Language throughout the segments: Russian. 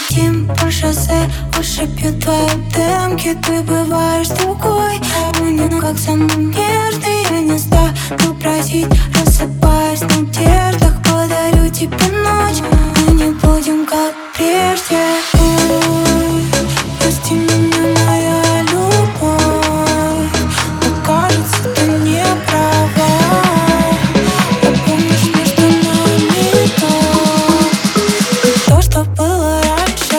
летим по шоссе, уши пьют твои демки. Ты бываешь другой, но не как самый нежный. Я не стану просить, рассыпаясь в надеждах. Подарю тебе ночь, мы не будем как прежде. Ой, прости меня, моя любовь, но кажется, ты не права. Напомнишь мне, что нам не то, что было раньше.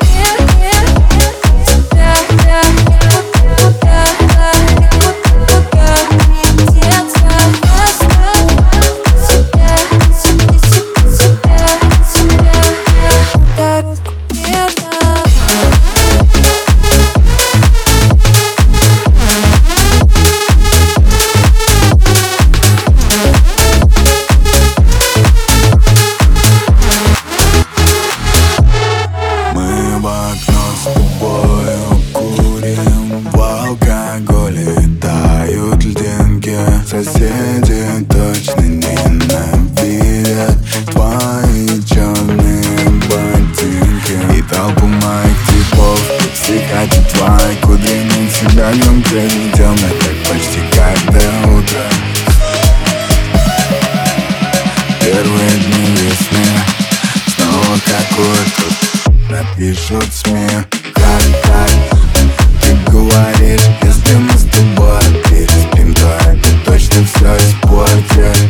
Соседи точно ненавидят твои черные ботинки и толпу моих типов. Все хотят твои кудри, на тебя днем темно, как почти каждое утро. Первые дни весны снова какой-то напишут СМИ. Как ты говоришь, если мы с тобой переспим, то это точно все испортит.